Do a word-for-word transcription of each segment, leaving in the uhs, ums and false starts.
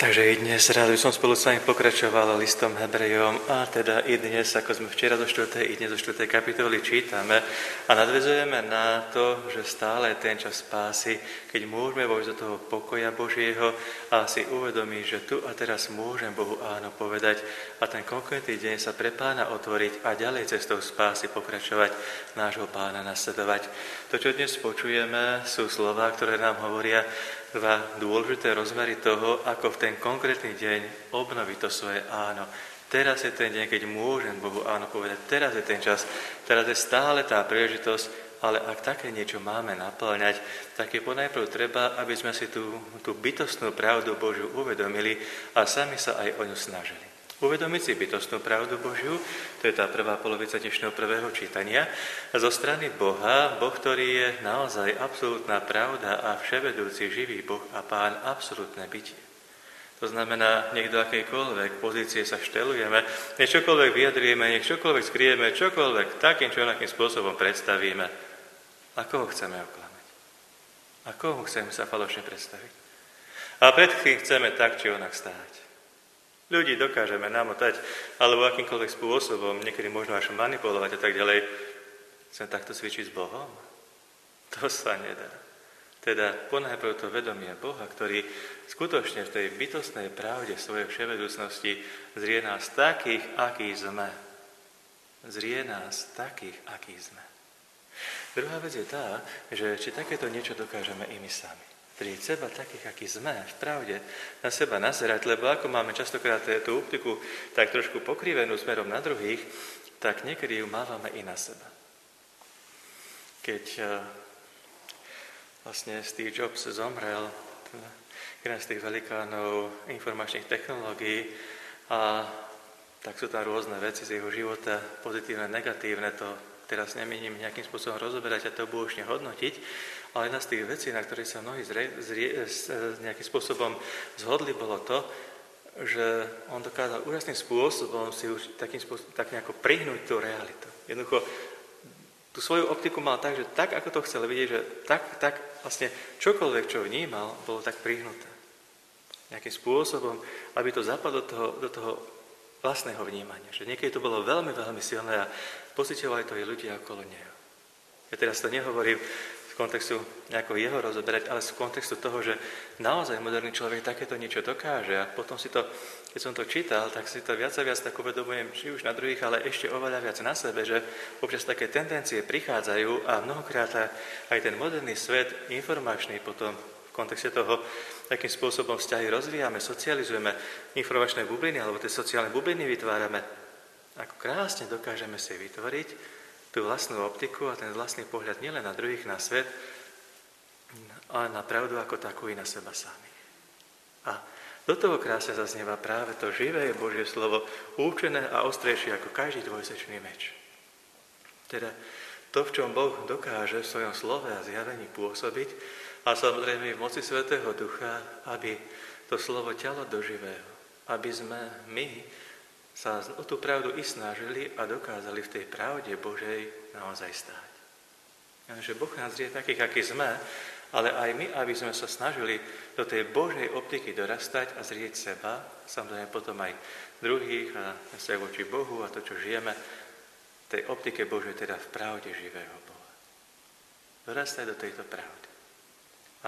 Takže i dnes rád by som spolu s vami pokračoval listom Hebrejom a teda i dnes, ako sme včera zo štvrtej, i dnes zo štvrtej kapitoly čítame a nadväzujeme na to, že stále je ten čas spásy, keď môžeme vojsť do toho pokoja Božieho a si uvedomiť, že tu a teraz môžem Bohu áno povedať a ten konkrétny deň sa pre Pána otvoriť a ďalej cestou spásy pokračovať, nášho Pána nasledovať. To, čo dnes počujeme, sú slová, ktoré nám hovoria dva dôležité rozmery toho, ako v ten konkrétny deň obnoviť to svoje áno. Teraz je ten deň, keď môžem Bohu áno povedať. Teraz je ten čas. Teraz je stále tá príležitosť, ale ak také niečo máme naplňať, tak je ponajprv treba, aby sme si tú, tú bytostnú pravdu Božiu uvedomili a sami sa aj o ňu snažili. Uvedomiť si bytostnú pravdu Božiu, to je tá prvá polovica dnešného prvého čítania, zo strany Boha, Boh, ktorý je naozaj absolútna pravda a vševedúci živý Boh a Pán, absolútne bytie. To znamená, nech do akejkoľvek pozície sa štelujeme, nech čokoľvek vyjadrujeme, nech čokoľvek skrieme, čokoľvek takým či onakým spôsobom predstavíme. A koho chceme oklamať? A koho chceme sa falošne predstaviť? A pred kým chceme tak či onak stáť? Ľudí dokážeme namotať, alebo akýmkoľvek spôsobom, niekedy možno až manipulovať a tak ďalej. Chcem takto cvičiť s Bohom? To sa nedá. Teda ponajprv to vedomie Boha, ktorý skutočne v tej bytostnej pravde svojej vševedúcnosti zrie nás takých, akí sme. Zrie nás takých, akí sme. Druhá vec je tá, že či takéto niečo dokážeme i my sami. Pri seba takých, akí sme, v pravde, na seba nazerať, lebo ako máme častokrát tú optiku tak trošku pokrivenú smerom na druhých, tak niekedy ju mávame i na seba. Keď uh, vlastne Steve Jobs zomrel, jeden z tých velikánov informačných technológií, a tak sú tam rôzne veci z jeho života, pozitívne, negatívne, to teraz nemienim nejakým spôsobom rozoberať a to budúšne hodnotiť, ale jedna z tých vecí, na ktorých sa mnohí zrie, zrie, nejakým spôsobom zhodli, bolo to, že on dokázal úžasným spôsobom si už takým spôsobom, tak nejako prihnúť tú realitu. Jednoducho, tú svoju optiku mal tak, že tak, ako to chcel vidieť, že tak, tak vlastne čokoľvek, čo vnímal, bolo tak prihnuté. Nejakým spôsobom, aby to zapadlo do toho, do toho vlastného vnímania. Že niekedy to bolo veľmi, veľmi silné a pociťovali to aj ľudia okolo neho. Ja teraz to nehovorím v kontextu nejako jeho rozoberať, ale v kontextu toho, že naozaj moderný človek takéto niečo dokáže a potom si to, keď som to čítal, tak si to viac a viac tak uvedomujem, či už na druhých, ale ešte oveľa viac na sebe, že občas také tendencie prichádzajú a mnohokrát aj ten moderný svet informačný potom v kontexte toho, akým spôsobom vzťahy rozvíjame, socializujeme, informačné bubliny alebo tie sociálne bubliny vytvárame, ako krásne dokážeme si vytvoriť tú vlastnú optiku a ten vlastný pohľad nielen na druhých, na svet, ale na pravdu ako takú i na seba samých. A do toho krásne zaznieva práve to živé Božie slovo, účené a ostrejšie ako každý dvojsečný meč. Teda to, v čom Boh dokáže v svojom slove a zjavení pôsobiť, a samozrejme v moci Svätého Ducha, aby to slovo ťalo do živého, aby sme my sa o tú pravdu i snažili a dokázali v tej pravde Božej naozaj stáť. Že Boh nás zrie takých, akí sme, ale aj my, aby sme sa snažili do tej Božej optiky dorastať a zrieť seba, samozrejme potom aj druhých a vzťah voči Bohu a to, čo žijeme, v tej optike Božej, teda v pravde živého Boha. Dorastať do tejto pravdy. A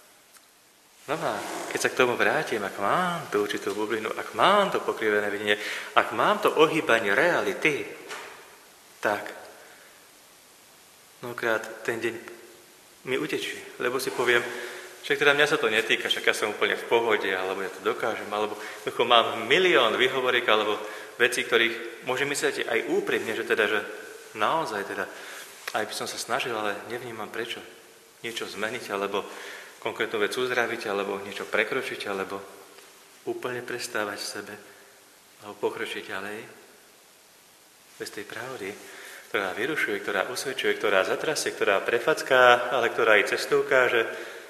no a keď sa k tomu vrátim, ak mám tú určitú bublinu, ak mám to pokrivené videnie, ak mám to ohýbanie reality, tak mnohokrát ten deň mi utečí, lebo si poviem, že teda mňa sa to netýka, však ja som úplne v pohode, alebo ja to dokážem, alebo mám milión výhovoriek, alebo veci, ktorých môžem myslieť aj úprimne, že teda, že naozaj teda, aj by som sa snažil, ale nevnímam prečo niečo zmeniť, alebo konkrétnu vec uzdraviť, alebo niečo prekročiť, alebo úplne prestávať v sebe, alebo pokročiť ďalej. Bez tej pravdy, ktorá vyrušuje, ktorá usvedčuje, ktorá zatrasie, ktorá prefacká, ale ktorá aj cestu ukáže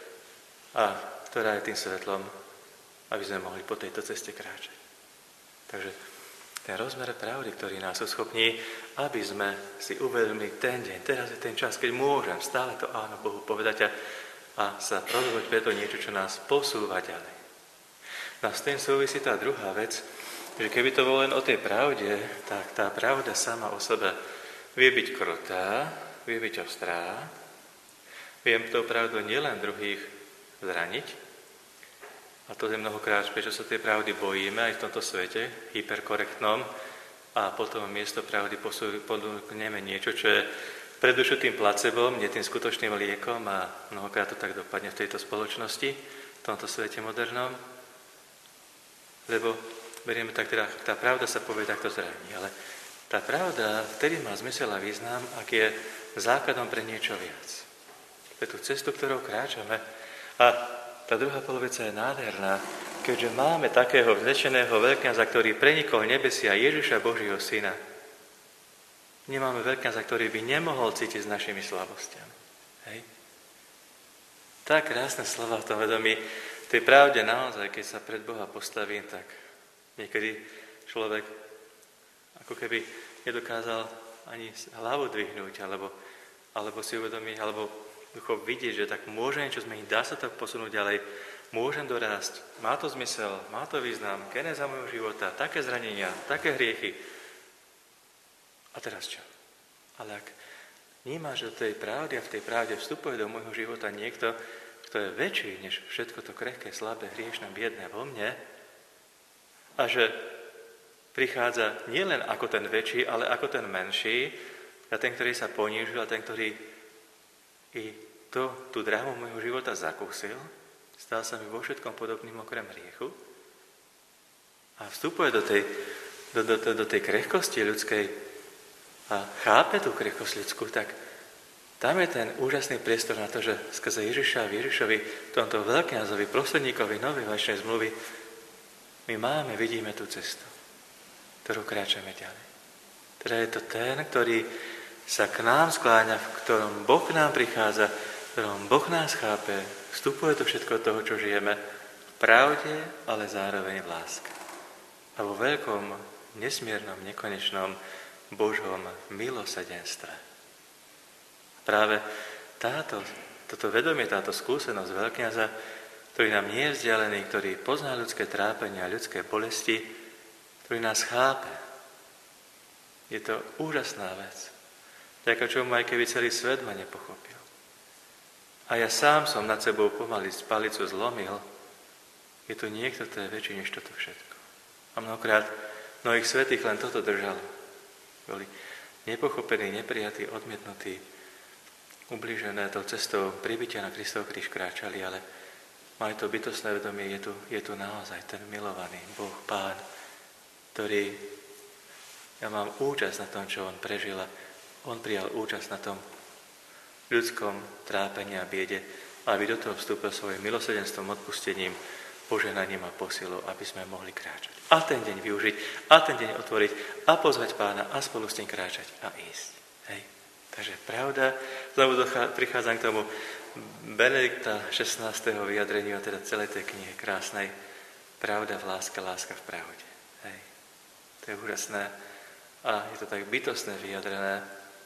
a ktorá je tým svetlom, aby sme mohli po tejto ceste kráčať. Takže ten rozmer pravdy, ktorý nás sú schopní, aby sme si uvedomili ten deň, teraz je ten čas, keď môžem stále to áno Bohu povedať a, a sa rozhodnúť preto niečo, čo nás posúva ďalej. No a s tým súvisí tá druhá vec, že keby to bolo len o tej pravde, tak tá pravda sama o sebe vie byť krutá, vie byť ostrá, viem tou pravdou nielen druhých zraniť, a to je mnohokrát, prečo sa tej pravdy bojíme aj v tomto svete, hyperkorektnom, a potom miesto pravdy ponúkneme niečo, čo je pre dušu tým placebom, nie tým skutočným liekom, a mnohokrát to tak dopadne v tejto spoločnosti, v tomto svete modernom, lebo berieme tak, teda tá pravda sa povie takto zraní, ale tá pravda vtedy má zmysel a význam, ak je základom pre niečo viac. Pre tú cestu, ktorou kráčame. A tá druhá polovica je nádherná, keďže máme takého vznešeného veľkňaza, ktorý prenikol nebesia, Ježiša Božího Syna. Nemáme veľkňaza, ktorý by nemohol cítiť s našimi slabostiami. Hej? Tak krásne slova v tom vedomí. V tej pravde naozaj, keď sa pred Boha postavím, tak niekedy človek ako keby nedokázal ani hlavu dvihnúť, alebo, alebo si uvedomiť, alebo ducho vidieť, že tak môže niečo zmeniť, dá sa to posunúť ďalej, môžem dorásť, má to zmysel, má to význam, genéza môjho života, také zranenia, také hriechy. A teraz čo? Ale ak vnímaš do tej pravdy a v tej pravde vstupuje do môjho života niekto, kto je väčší než všetko to krehké, slabé, hriešne, biedné vo mne, a že prichádza nielen ako ten väčší, ale ako ten menší, a ten, ktorý sa ponížil, a ten, ktorý i to, tú dráhu môjho života zakúsil, stal sa mi vo všetkom podobným okrem hriechu, a vstupuje do tej, do, do, do, do tej krehkosti ľudskej a chápe tú krehkosť ľudskú, tak tam je ten úžasný priestor na to, že skrze Ježiša, Ježišovi, tomto veľkňazovi, prostredníkovi novej večnej zmluvy, my máme, vidíme tú cestu, ktorú kráčame ďalej. Teda je to ten, ktorý sa k nám skláňa, v ktorom Boh k nám prichádza, v ktorom Boh nás chápe, vstupuje do všetko toho, čo žijeme, v pravde, ale zároveň v láske. A vo veľkom, nesmiernom, nekonečnom Božom milosrdenstve. Práve táto, toto vedomie, táto skúsenosť veľkňaza, ktorý nám nie je vzdialený, ktorý pozná ľudské trápenia a ľudské bolesti, ktorý nás chápe. Je to úžasná vec. Vďaka čomu aj keby celý svet ma nepochopil. A ja sám som nad sebou pomaly palicu zlomil, je tu niekto, kto je väčší než toto všetko. A mnohokrát mnohých svätých len toto držalo. Boli nepochopení, neprijatí, odmietnutí, ublížené tou cestou pribytia na Kristov kríž kráčali, ale majú to bytostné vedomie, je tu, je tu naozaj ten milovaný Boh, Pán, ktorý, ja mám účasť na tom, čo on prežil, a on prijal účasť na tom ľudskom trápení a biede, aby do toho vstúpil svojim milosrdenstvom, odpustením, požehnaním a posilou, aby sme mohli kráčať. A ten deň využiť, a ten deň otvoriť, a pozvať Pána, a spolu s ním kráčať a ísť. Hej. Takže pravda, znovu dochá, prichádzam k tomu Benedikta šestnásteho vyjadreniu, teda celej tej knihy krásnej. Pravda v láske, láska v pravde. Hej. To je úžasné. A je to tak bytostné vyjadrené.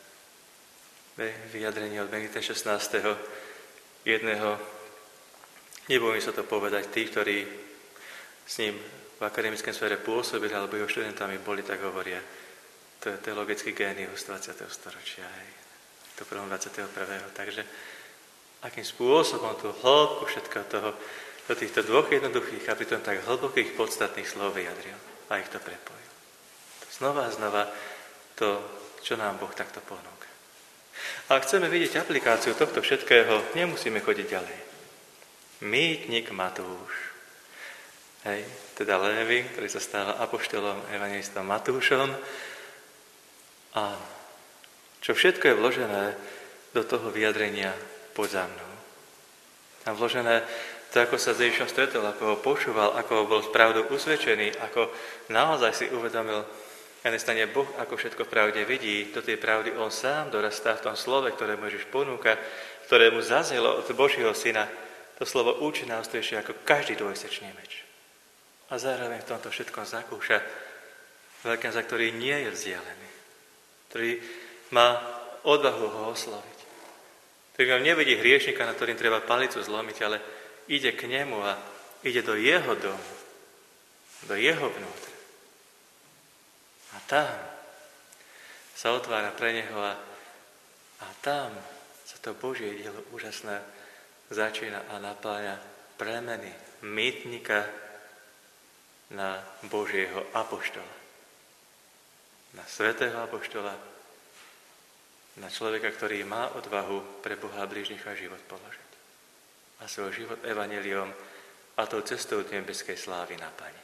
Vyjadrenie od Benedikta šestnásteho jedného, nebojím sa to povedať, tí, ktorí s ním v akademickém sfére pôsobili, alebo jeho študentami boli, tak hovoria, to je teologický génius dvadsiateho storočia, hej, to prvom dvadsiateho prvého Takže akým spôsobom tú hĺbku všetkého toho, do týchto dvoch jednoduchých a pritom tak hlbokých podstatných slov vyjadril a ich to prepojil. To znova a znova to, čo nám Boh takto ponúka. A ak chceme vidieť aplikáciu tohto všetkého, nemusíme chodiť ďalej. Mýtnik Matúš. Hej, teda Lévy, ktorý sa stáva apoštolom, evangelistom Matúšom. A čo všetko je vložené do toho vyjadrenia poď za mnou. Tam vložené to, ako sa s Ježišom stretol, ako ho počúval, ako ho bol pravdou usvedčený, ako naozaj si uvedomil, a nestane Boh, ako všetko v pravde vidí, do tej pravdy on sám dorastá v tom slove, ktoré mu Ježiš ponúka, ktoré mu zaznelo od Božieho Syna. To slovo učí nás ostrejšie ako každý dvojsečný meč. A zároveň v tomto všetkom zakúša veľkňaza, ktorý nie je vzdialený, ktorý má odvahu ho osloviť, ktorý nevidí hriešnika, na ktorým treba palicu zlomiť, ale ide k nemu a ide do jeho domu do jeho vnútra. A tam sa otvára pre neho a, a tam sa to Božie dielo úžasné začína a napája premeny mýtnika na Božieho apoštola. Na svätého apoštola, na človeka, ktorý má odvahu pre Boha blížnych a život položiť. A svoj život evanjeliom a tou cestou nebeskej slávy naplniť.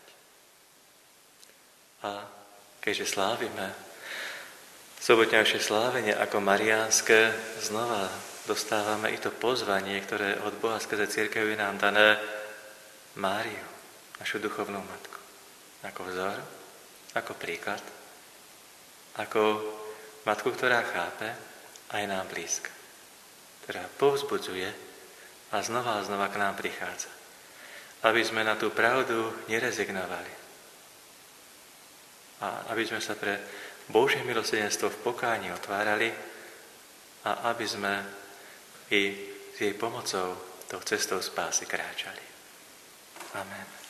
A keďže slávime sobotňajšie slávenie ako mariánske, znova dostávame i to pozvanie, ktoré od Boha skrze cirkev je nám dané, Máriu, našu duchovnú matku. Ako vzor, ako príklad, ako matku, ktorá chápe a je nám blízka. Ktorá povzbudzuje a znova a znova k nám prichádza. Aby sme na tú pravdu nerezignovali. A aby sme sa pre Božie milosrdenstvo v pokáni otvárali a aby sme i s jej pomocou tou cestou spásy kráčali. Amen.